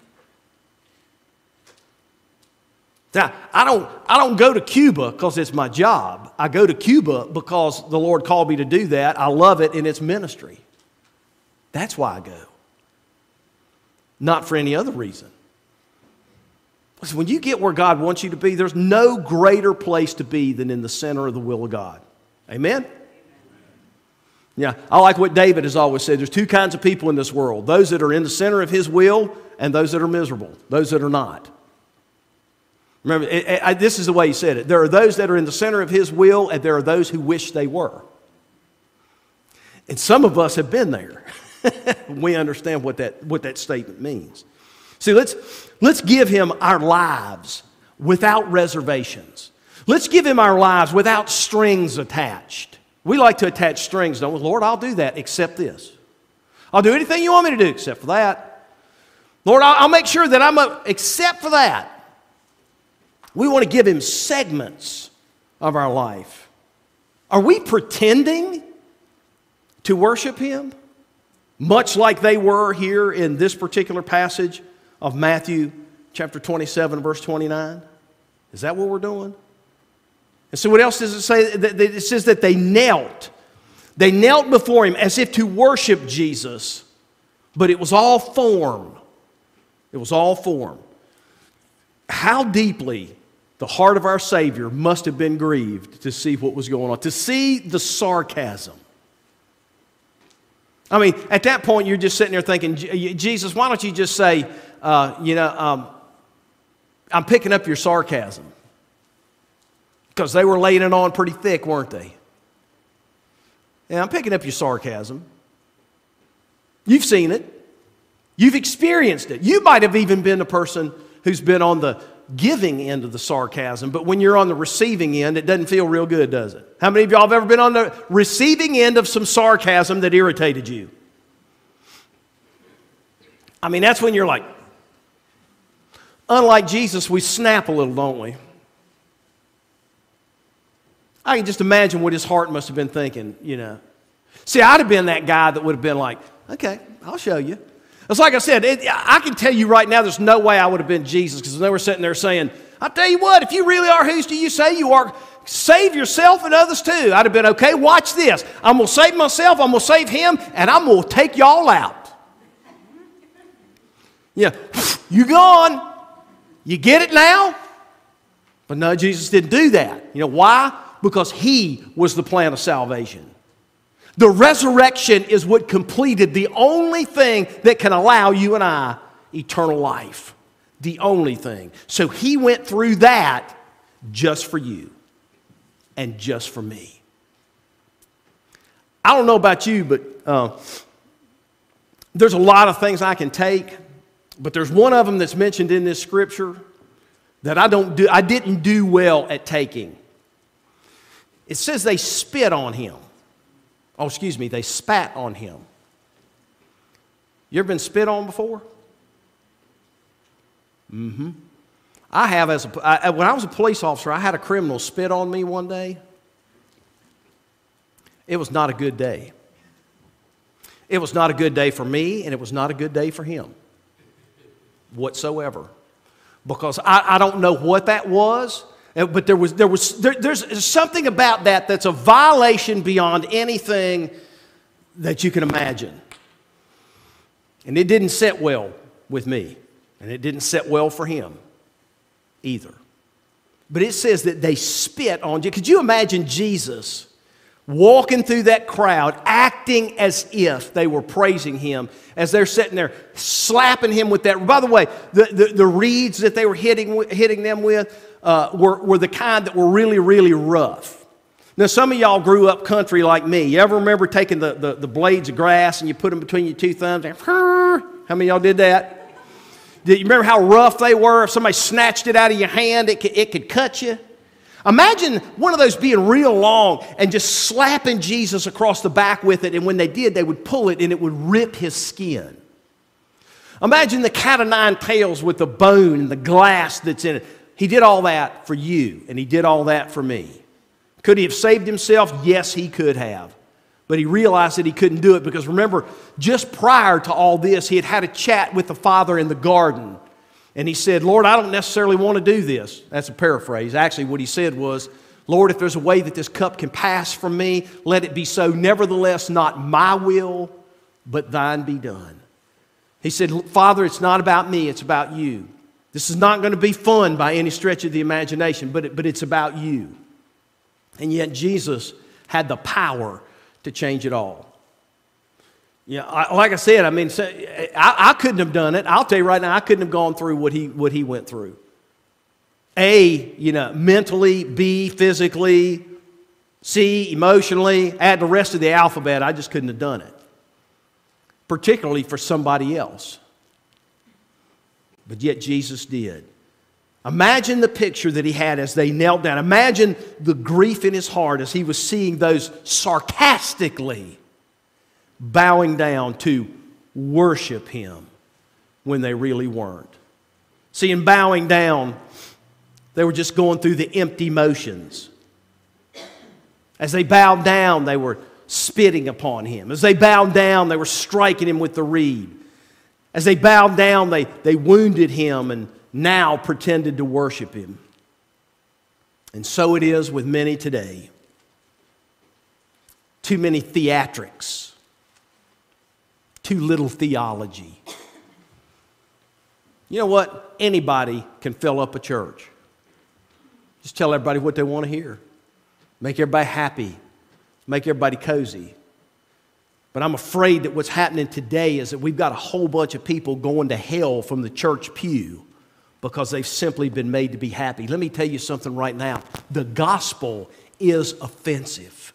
Now, I don't, I don't go to Cuba because it's my job. I go to Cuba because the Lord called me to do that. I love it and it's ministry. That's why I go. Not for any other reason. Listen, when you get where God wants you to be, there's no greater place to be than in the center of the will of God. Amen? Yeah, I like what David has always said. There's two kinds of people in this world. Those that are in the center of His will and those that are miserable. Those that are not. Remember, it, it, this is the way he said it. There are those that are in the center of His will and there are those who wish they were. And some of us have been there. We understand what that, what that statement means. See, let's, let's give Him our lives without reservations. Let's give Him our lives without strings attached. We like to attach strings, don't we? Lord, I'll do that except this. I'll do anything you want me to do except for that. Lord, I'll, I'll make sure that I'm up except for that. We want to give Him segments of our life. Are we pretending to worship Him? Much like they were here in this particular passage of Matthew chapter twenty-seven, verse twenty-nine? Is that what we're doing? And so what else does it say? It says that they knelt. They knelt before Him as if to worship Jesus. But it was all form. It was all form. How deeply the heart of our Savior must have been grieved to see what was going on, to see the sarcasm. I mean, at that point, you're just sitting there thinking, Jesus, why don't you just say, uh, you know, um, I'm picking up your sarcasm. Because they were laying it on pretty thick, weren't they? Yeah, I'm picking up your sarcasm. You've seen it. You've experienced it. You might have even been a person who's been on the giving end of the sarcasm, but when you're on the receiving end, it doesn't feel real good, does it? How many of y'all have ever been on the receiving end of some sarcasm that irritated you? I mean, that's when you're like, unlike Jesus, we snap a little, don't we? I can just imagine what his heart must have been thinking, you know. See, I'd have been that guy that would have been like, okay, I'll show you. It's like I said, it, I can tell you right now there's no way I would have been Jesus, because they were sitting there saying, I'll tell you what, if you really are who do you say you are, save yourself and others too. I'd have been, okay, watch this. I'm going to save myself, I'm going to save him, and I'm going to take y'all out. Yeah, you gone. You get it now? But no, Jesus didn't do that. You know why? Because he was the plan of salvation. The resurrection is what completed the only thing that can allow you and I eternal life. The only thing. So he went through that just for you and just for me. I don't know about you, but uh, there's a lot of things I can take, but there's one of them that's mentioned in this scripture that I don't do. I didn't do well at taking. It says they spit on him. Oh, excuse me, they spat on him. You ever been spit on before? Mm-hmm. I have as a, I, when I was a police officer, I had a criminal spit on me one day. It was not a good day. It was not a good day for me, and it was not a good day for him whatsoever. Because I, I don't know what that was. But there was, there was, there, there's something about that that's a violation beyond anything that you can imagine. And it didn't sit well with me. And it didn't sit well for him either. But it says that they spit on you. Could you imagine Jesus walking through that crowd, acting as if they were praising him, as they're sitting there slapping him with that? By the way, the, the, the reeds that they were hitting, hitting them with, Uh, were, were the kind that were really, really rough. Now, some of y'all grew up country like me. You ever remember taking the, the, the blades of grass and you put them between your two thumbs? And, how many of y'all did that? Did you remember how rough they were? If somebody snatched it out of your hand, it could, it could cut you. Imagine one of those being real long and just slapping Jesus across the back with it, and when they did, they would pull it and it would rip his skin. Imagine the cat o' nine tails with the bone and the glass that's in it. He did all that for you, and he did all that for me. Could he have saved himself? Yes, he could have. But he realized that he couldn't do it because, remember, just prior to all this, he had had a chat with the Father in the garden. And he said, Lord, I don't necessarily want to do this. That's a paraphrase. Actually, what he said was, Lord, if there's a way that this cup can pass from me, let it be so. Nevertheless, not my will, but thine be done. He said, Father, it's not about me, it's about you. This is not going to be fun by any stretch of the imagination, but, it, but it's about you. And yet Jesus had the power to change it all. Yeah, I, like I said, I mean, I, I couldn't have done it. I'll tell you right now, I couldn't have gone through what he, what he went through. A, you know, mentally, B, physically, C, emotionally, add the rest of the alphabet, I just couldn't have done it. Particularly for somebody else. But yet Jesus did. Imagine the picture that he had as they knelt down. Imagine the grief in his heart as he was seeing those sarcastically bowing down to worship him when they really weren't. See, in bowing down, they were just going through the empty motions. As they bowed down, they were spitting upon him. As they bowed down, they were striking him with the reed. As they bowed down, they, they wounded him and now pretended to worship him. And so it is with many today. Too many theatrics. Too little theology. You know what? Anybody can fill up a church. Just tell everybody what they want to hear. Make everybody happy. Make everybody cozy. But I'm afraid that what's happening today is that we've got a whole bunch of people going to hell from the church pew because they've simply been made to be happy. Let me tell you something right now. The gospel is offensive.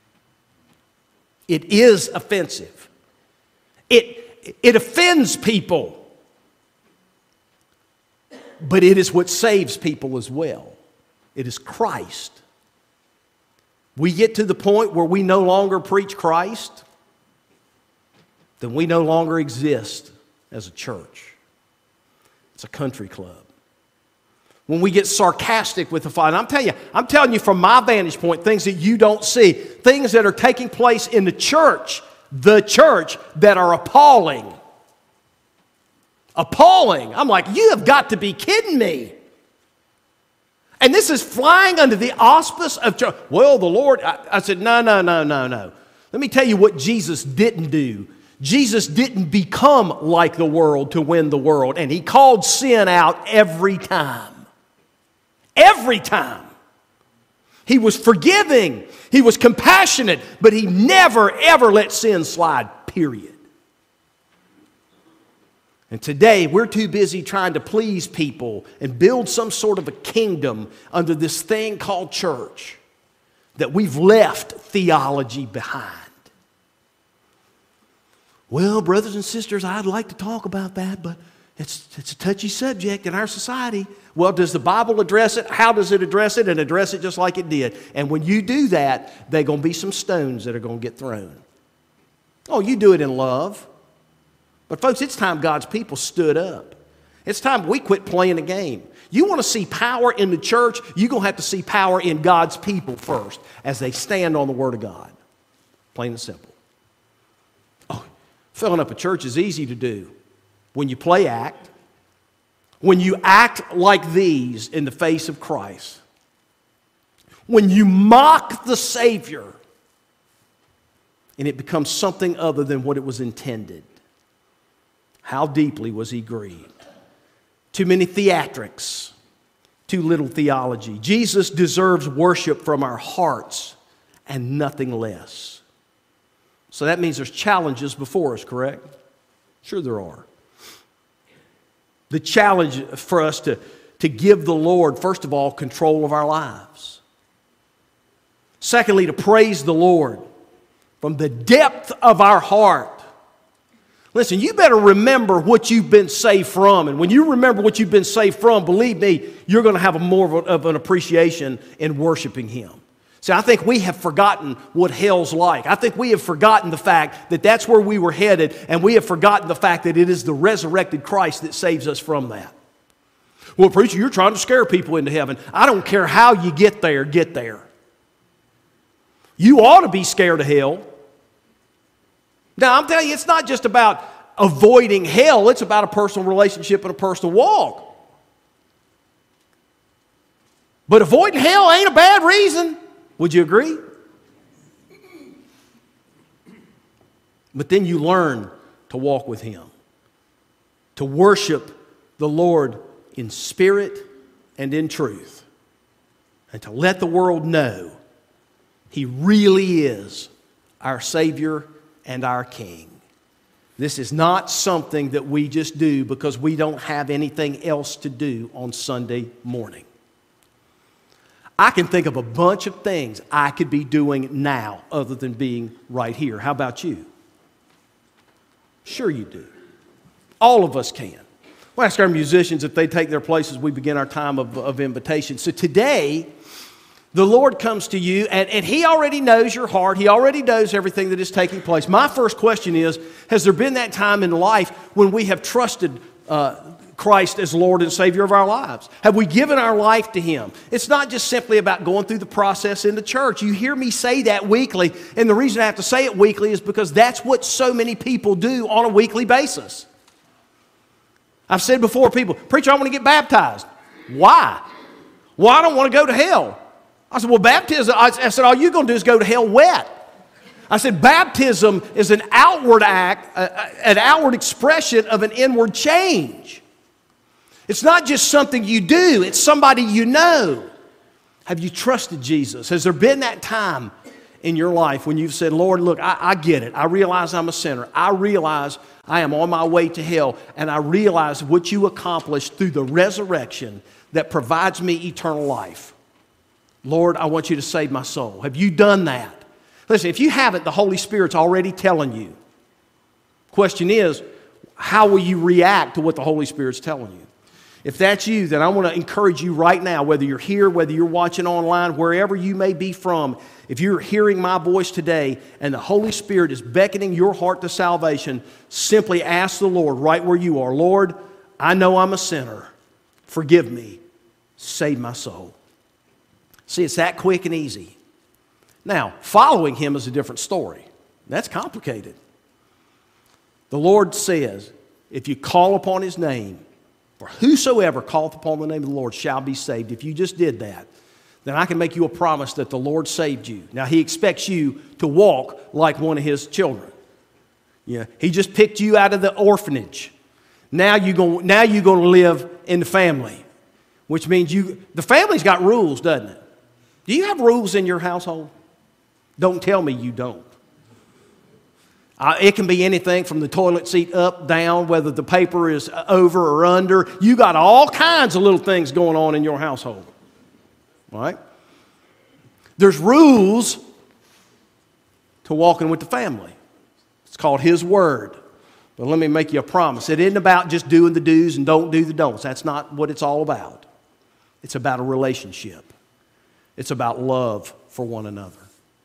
It is offensive. It, it offends people. but it is what saves people as well. It is Christ. We get to the point where we no longer preach Christ, then we no longer exist as a church. It's a country club. When we get sarcastic with the Father, I'm telling you, I'm telling you from my vantage point, things that you don't see, things that are taking place in the church, the church, that are appalling. Appalling. I'm like, you have got to be kidding me. And this is flying under the auspice of church. Well, the Lord, I, I said, no, no, no, no, no. Let me tell you what Jesus didn't do. Jesus didn't become like the world to win the world, and He called sin out every time. Every time. He was forgiving. He was compassionate, but He never, ever let sin slide, period. And today, we're too busy trying to please people and build some sort of a kingdom under this thing called church that we've left theology behind. Well, brothers and sisters, I'd like to talk about that, but it's, it's a touchy subject in our society. Well, does the Bible address it? How does it address it? And address it just like it did. And when you do that, there are going to be some stones that are going to get thrown. Oh, you do it in love. But folks, it's time God's people stood up. It's time we quit playing a game. You want to see power in the church, you're going to have to see power in God's people first as they stand on the Word of God. Plain and simple. Oh, filling up a church is easy to do when you play act, when you act like these in the face of Christ, when you mock the Savior and it becomes something other than what it was intended. How deeply was He grieved? Too many theatrics, too little theology. Jesus deserves worship from our hearts and nothing less. So that means there's challenges before us, correct? Sure there are. The challenge for us to, to give the Lord, first of all, control of our lives. Secondly, to praise the Lord from the depth of our heart. Listen, you better remember what you've been saved from. And when you remember what you've been saved from, believe me, you're going to have a more of, a, of an appreciation in worshiping Him. See, I think we have forgotten what hell's like. I think we have forgotten the fact that that's where we were headed, and we have forgotten the fact that it is the resurrected Christ that saves us from that. Well, preacher, you're trying to scare people into heaven. I don't care how you get there, get there. You ought to be scared of hell. Now, I'm telling you, it's not just about avoiding hell. It's about a personal relationship and a personal walk. But avoiding hell ain't a bad reason. Would you agree? But then you learn to walk with Him, to worship the Lord in spirit and in truth, and to let the world know He really is our Savior and our King. This is not something that we just do because we don't have anything else to do on Sunday morning. I can think of a bunch of things I could be doing now other than being right here. How about you? Sure you do. All of us can. We'll ask our musicians if they take their place as we begin our time of, of invitation. So today, the Lord comes to you, and, and He already knows your heart. He already knows everything that is taking place. My first question is, has there been that time in life when we have trusted uh, Christ as Lord and Savior of our lives? Have we given our life to Him? It's not just simply about going through the process in the church. You hear me say that weekly, and the reason I have to say it weekly is because that's what so many people do on a weekly basis. I've said before, people, preacher, I want to get baptized. Why? Well, I don't want to go to hell. I said, well, baptism, I said, all you're going to do is go to hell wet. I said, baptism is an outward act, an outward expression of an inward change. It's not just something you do, it's somebody you know. Have you trusted Jesus? Has there been that time in your life when you've said, Lord, look, I, I get it. I realize I'm a sinner. I realize I am on my way to hell, and I realize what you accomplished through the resurrection that provides me eternal life. Lord, I want you to save my soul. Have you done that? Listen, if you haven't, the Holy Spirit's already telling you. Question is, how will you react to what the Holy Spirit's telling you? If that's you, then I want to encourage you right now, whether you're here, whether you're watching online, wherever you may be from, if you're hearing my voice today and the Holy Spirit is beckoning your heart to salvation, simply ask the Lord right where you are, Lord, I know I'm a sinner. Forgive me. Save my soul. See, it's that quick and easy. Now, following Him is a different story. That's complicated. The Lord says, if you call upon His name, for whosoever calleth upon the name of the Lord shall be saved. If you just did that, then I can make you a promise that the Lord saved you. Now, He expects you to walk like one of His children. Yeah, He just picked you out of the orphanage. Now you're going, now you're going to live in the family, which means you, the family's got rules, doesn't it? Do you have rules in your household? Don't tell me you don't. Uh, it can be anything from the toilet seat up, down, whether the paper is over or under. You got all kinds of little things going on in your household. Right? There's rules to walking with the family. It's called His Word. But let me make you a promise. It isn't about just doing the do's and don't do the don'ts. That's not what it's all about. It's about a relationship. It's about love for one another.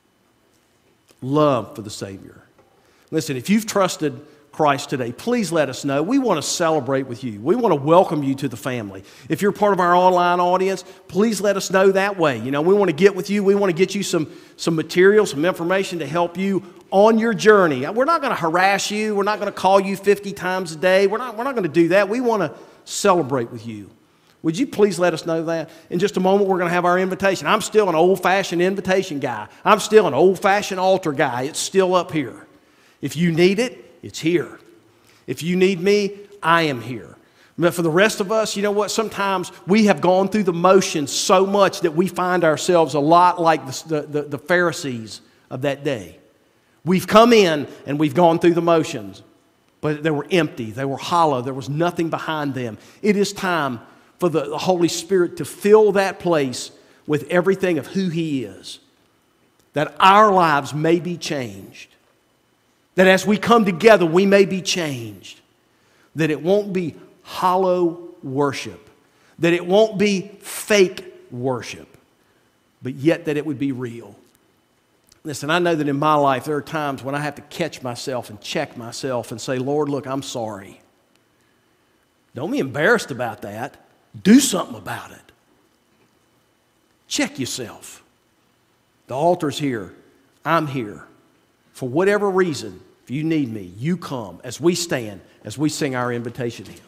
Love for the Savior. Listen, if you've trusted Christ today, please let us know. We want to celebrate with you. We want to welcome you to the family. If you're part of our online audience, please let us know that way. You know, we want to get with you. We want to get you some, some material, some information to help you on your journey. We're not going to harass you. We're not going to call you fifty times a day. We're not, we're not going to do that. We want to celebrate with you. Would you please let us know that? In just a moment, we're going to have our invitation. I'm still an old-fashioned invitation guy. I'm still an old-fashioned altar guy. It's still up here. If you need it, it's here. If you need me, I am here. But for the rest of us, you know what? Sometimes we have gone through the motions so much that we find ourselves a lot like the, the, the Pharisees of that day. We've come in and we've gone through the motions, but they were empty. They were hollow. There was nothing behind them. It is time for the Holy Spirit to fill that place with everything of who He is, that our lives may be changed. That as we come together, we may be changed. That it won't be hollow worship. That it won't be fake worship. But yet that it would be real. Listen, I know that in my life there are times when I have to catch myself and check myself and say, Lord, look, I'm sorry. Don't be embarrassed about that. Do something about it. Check yourself. The altar's here. I'm here. For whatever reason, if you need me, you come as we stand, as we sing our invitation hymn.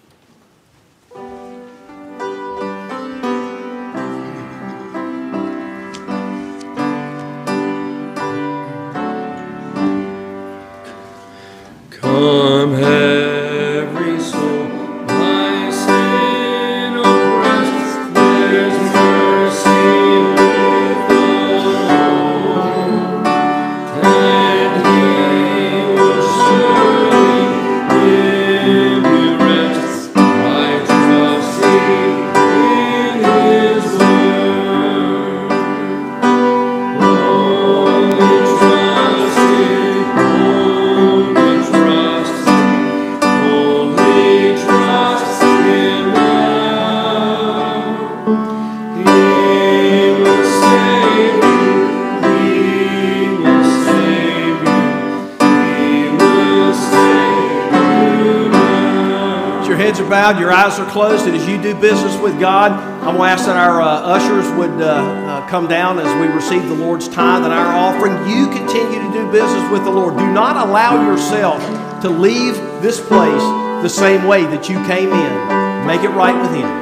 Come, every soul, my sin oppressed, there's mercy with the Lord, and He will surely give you rest. I trust in His word. Only trust in, only trust, only trust in love. He will save you, He will save you, He will save you now. As your heads are bowed, your eyes are closed, and as you do business with God, I'm going to ask that our uh, ushers would uh, uh, come down as we receive the Lord's tithe and our offering. You continue to do business with the Lord. Do not allow yourself to leave this place the same way that you came in. Make it right with Him.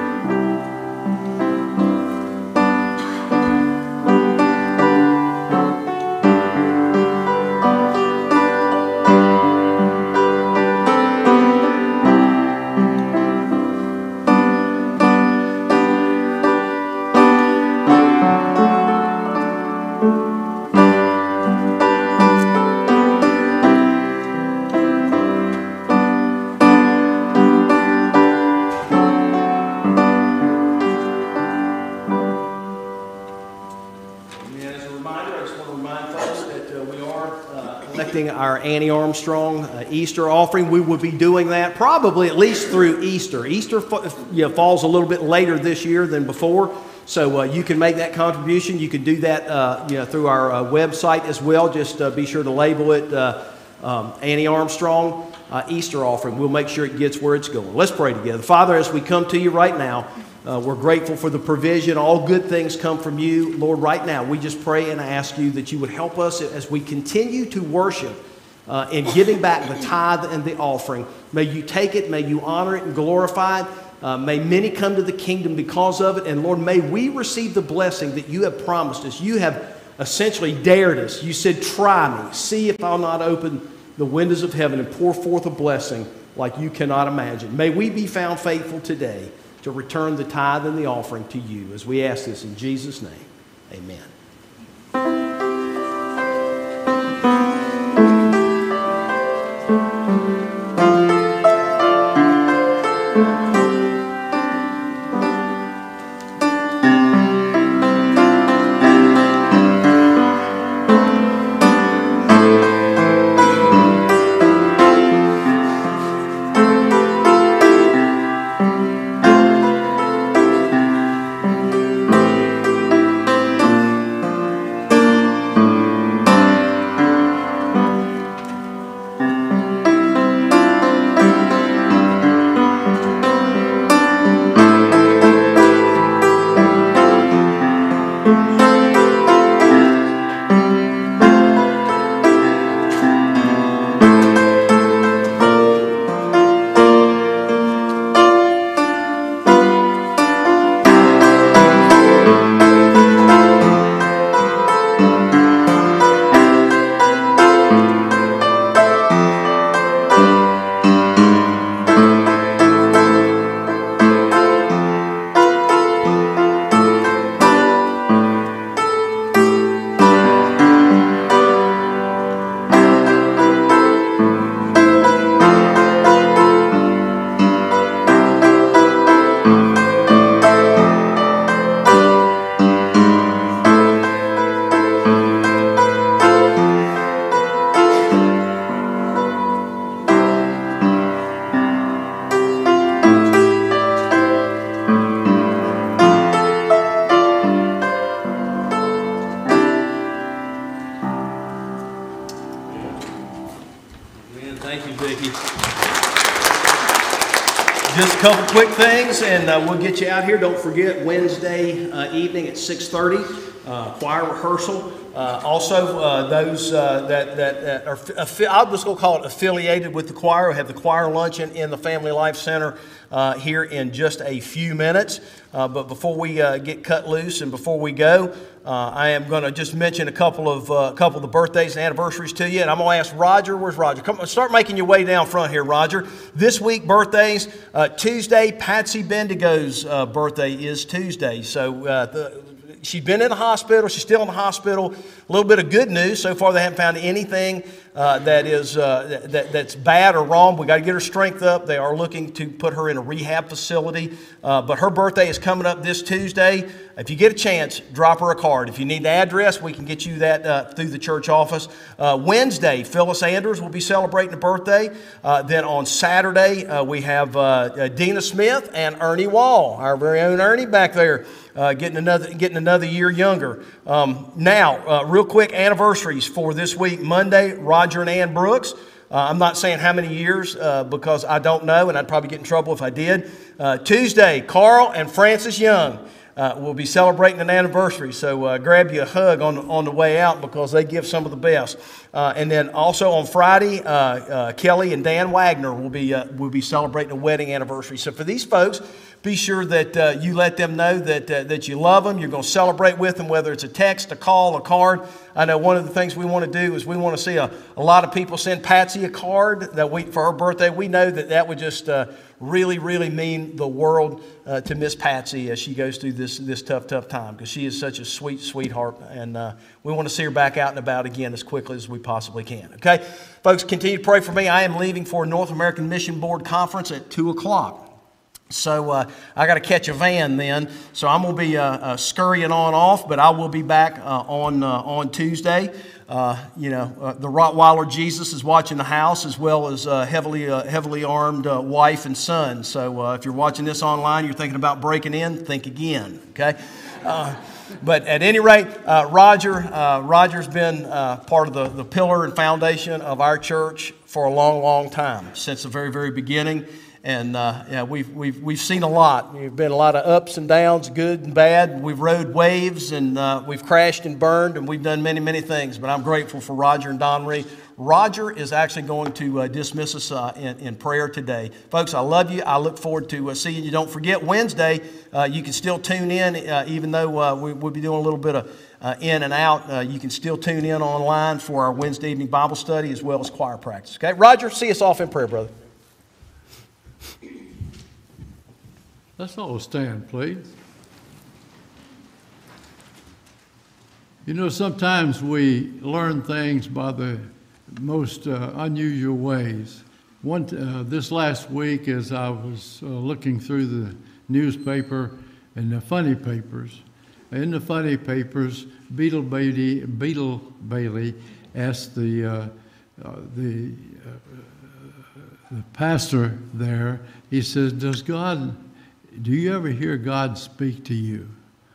collecting our Annie Armstrong uh, Easter offering. We will be doing that probably at least through Easter. Easter you know, falls a little bit later this year than before, so uh, you can make that contribution. You can do that uh, you know, through our uh, website as well. Just uh, be sure to label it uh, um, Annie Armstrong uh, Easter offering. We'll make sure it gets where it's going. Let's pray together. Father, as we come to you right now, Uh, we're grateful for the provision. All good things come from you. Lord, right now, we just pray and ask you that you would help us as we continue to worship uh, in giving back the tithe and the offering. May you take it, may you honor it and glorify it. Uh, may many come to the kingdom because of it. And Lord, may we receive the blessing that you have promised us. You have essentially dared us. You said, try me. See if I'll not open the windows of heaven and pour forth a blessing like you cannot imagine. May we be found faithful today to return the tithe and the offering to you, as we ask this in Jesus' name. Amen. Just a couple quick things, and uh, we'll get you out here. Don't forget Wednesday uh, evening at six thirty, uh, choir rehearsal. Uh, also, uh, those uh, that, that, that are, affi- I'm just going to call it affiliated with the choir. We have the choir luncheon in the Family Life Center uh, here in just a few minutes. Uh, but before we uh, get cut loose and before we go, uh, I am going to just mention a couple of uh, couple of the birthdays and anniversaries to you. And I'm going to ask Roger, where's Roger? Come start making your way down front here, Roger. This week, birthdays. Uh, Tuesday, Patsy Bendigo's uh, birthday is Tuesday. So uh, the She's been in the hospital. She's still in the hospital. A little bit of good news. So far, they haven't found anything uh, that is uh, that, that's bad or wrong. We got to get her strength up. They are looking to put her in a rehab facility. Uh, but her birthday is coming up this Tuesday. If you get a chance, drop her a card. If you need the address, we can get you that uh, through the church office. Uh, Wednesday, Phyllis Anders will be celebrating a birthday. Uh, then on Saturday, uh, we have uh, Dina Smith and Ernie Wall, our very own Ernie back there. Uh, getting another getting another year younger. Um, now, uh, real quick anniversaries for this week. Monday, Roger and Ann Brooks. Uh, I'm not saying how many years uh, because I don't know, and I'd probably get in trouble if I did. Uh, Tuesday, Carl and Frances Young uh, will be celebrating an anniversary. So uh, grab you a hug on, on the way out because they give some of the best. Uh, and then also on Friday, uh, uh, Kelly and Dan Wagner will be uh, will be celebrating a wedding anniversary. So for these folks, be sure that uh, you let them know that uh, that you love them. You're going to celebrate with them, whether it's a text, a call, a card. I know one of the things we want to do is we want to see a, a lot of people send Patsy a card that week for her birthday. We know that that would just uh, really, really mean the world uh, to Miss Patsy as she goes through this this tough, tough time because she is such a sweet, sweetheart. And uh, we want to see her back out and about again as quickly as we possibly can. Okay? Folks, continue to pray for me. I am leaving for North American Mission Board Conference at two o'clock. So uh, I got to catch a van then. So I'm going to be uh, uh, scurrying on off, but I will be back uh, on uh, on Tuesday. Uh, you know, uh, the Rottweiler Jesus is watching the house, as well as uh, heavily uh, heavily armed uh, wife and son. So uh, if you're watching this online, you're thinking about breaking in, think again. Okay. Uh, But at any rate, uh, Roger, uh, Roger's been uh, part of the, the pillar and foundation of our church for a long, long time, since the very, very beginning. And uh, yeah, we've, we've, we've seen a lot. There's been a lot of ups and downs, good and bad. We've rode waves, and uh, we've crashed and burned, and we've done many, many things. But I'm grateful for Roger and Don Marie. Roger is actually going to uh, dismiss us uh, in, in prayer today. Folks, I love you. I look forward to uh, seeing you. Don't forget, Wednesday, uh, you can still tune in, uh, even though uh, we, we'll be doing a little bit of uh, in and out. Uh, you can still tune in online for our Wednesday evening Bible study as well as choir practice. Okay, Roger, see us off in prayer, brother. Let's all stand, please. You know, sometimes we learn things by the most uh, unusual ways. One, uh, this last week, as I was uh, looking through the newspaper and the funny papers, in the funny papers, Beetle Bailey, Beetle Bailey asked the uh, uh, the, uh, the pastor there. He says, "Does God? Do you ever hear God speak to you?"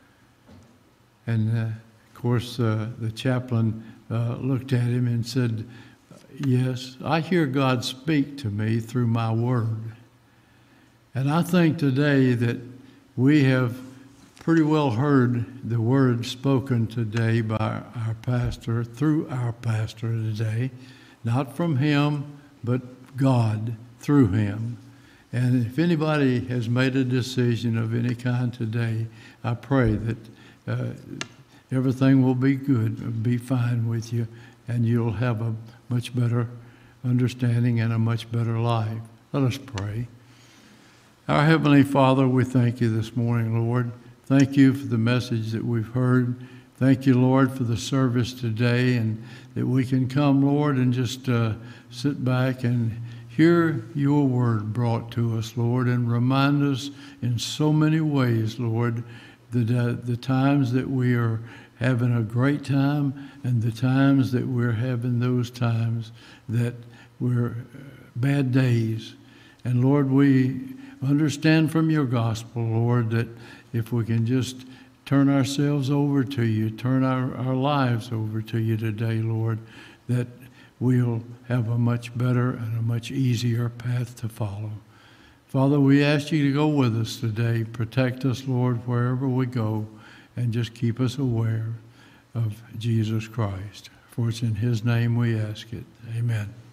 And uh, of course, uh, the chaplain uh, looked at him and said, "Yes, I hear God speak to me through my word." And I think today that we have pretty well heard the word spoken today by our pastor, through our pastor today, not from him, but God through him. And if anybody has made a decision of any kind today, I pray that uh, everything will be good, be fine with you, and you'll have a much better understanding and a much better life. Let us pray. Our Heavenly Father, we thank you this morning, Lord. Thank you for the message that we've heard. Thank you, Lord, for the service today, and that we can come, Lord, and just uh, sit back and hear your word brought to us, Lord, and remind us in so many ways, Lord, that uh, the times that we are having a great time and the times that we're having those times that we're bad days. And Lord, we understand from your gospel, Lord, that if we can just turn ourselves over to you, turn our, our lives over to you today, Lord, that we'll have a much better and a much easier path to follow. Father, we ask you to go with us today. Protect us, Lord, wherever we go, and just keep us aware of Jesus Christ. For it's in his name we ask it. Amen.